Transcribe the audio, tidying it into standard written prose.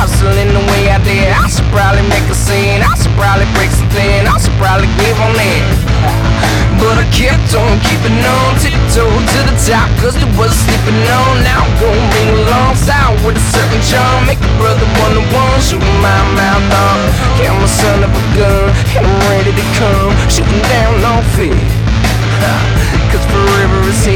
hustling the way I did, I should probably make a scene. I should probably break something. I should probably give on it. But I kept on keeping on, tiptoe to the top, cause there was sleeping on. Now I'm gon' bring along sound with a certain charm, make a brother one-on-one, shooting my mouth off. Yeah, I'm a son of a gun, and I'm ready to come, shooting down on fear. Cause forever is here.